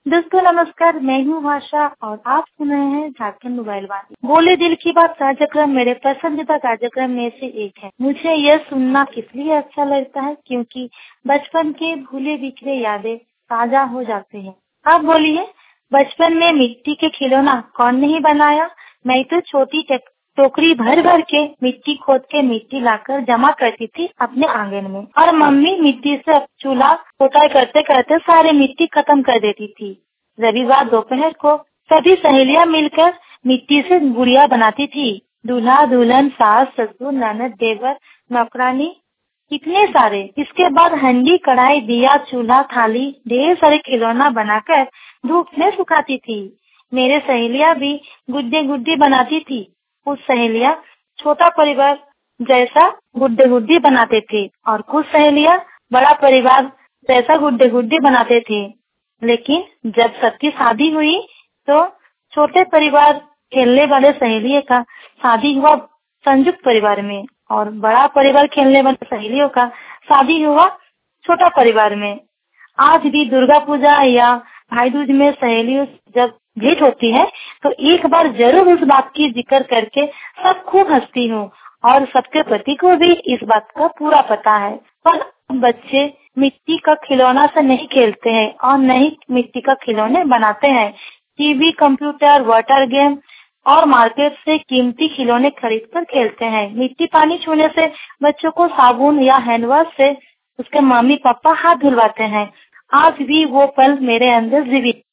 दोस्तों नमस्कार, मैं हूँ आशा और आप सुन रहे हैं झारखंड मोबाइल वाणी। बोले दिल की बात कार्यक्रम मेरे पसंदीदा कार्यक्रम में से एक है। मुझे यह सुनना इसलिए अच्छा लगता है क्योंकि बचपन के भूले बिखरे यादें ताजा हो जाते हैं। आप बोलिए, बचपन में मिट्टी के खिलौना कौन नहीं बनाया? मैं तो छोटी टोकरी भर भर के मिट्टी खोद के मिट्टी लाकर जमा करती थी अपने आंगन में, और मम्मी मिट्टी से चूल्हा पोताई करते करते सारी मिट्टी खत्म कर देती थी। रविवार दोपहर को सभी सहेलियां मिलकर मिट्टी से गुड़िया बनाती थी। दूल्हा दुल्हन, सास ससुर, ननद, देवर, नौकरानी, कितने सारे। इसके बाद हंडी, कढ़ाई, दिया, चूल्हा, थाली, ढेर सारे खिलौना बनाकर धूप में सुखाती थी। मेरे सहेलियां भी गुड्डे गुड्डी बनाती थी। कुछ सहेलियां छोटा परिवार जैसा गुड्डे गुड्डी बनाते थे और कुछ सहेलियां बड़ा परिवार जैसा गुड्डे गुड्डी बनाते थे। लेकिन जब सबकी शादी हुई तो छोटे परिवार खेलने वाले सहेलियों का शादी हुआ संयुक्त परिवार में, और बड़ा परिवार खेलने वाली सहेलियों का शादी हुआ छोटा परिवार में। आज भी दुर्गा पूजा या भाई दूज में सहेलियों से जब भेंट होती है तो एक बार जरूर उस बात की जिक्र करके सब खूब हंसती हूँ, और सबके पति को भी इस बात का पूरा पता है। पर बच्चे मिट्टी का खिलौना से नहीं खेलते हैं और नहीं मिट्टी का खिलौने बनाते हैं। टीवी, कंप्यूटर, वाटर गेम और मार्केट से कीमती खिलौने खरीद कर खेलते हैं। मिट्टी पानी छूने से बच्चों को साबुन या हैंड वॉश से उसके मम्मी पापा हाथ धुलवाते हैं। आज भी वो पल मेरे अंदर जीवित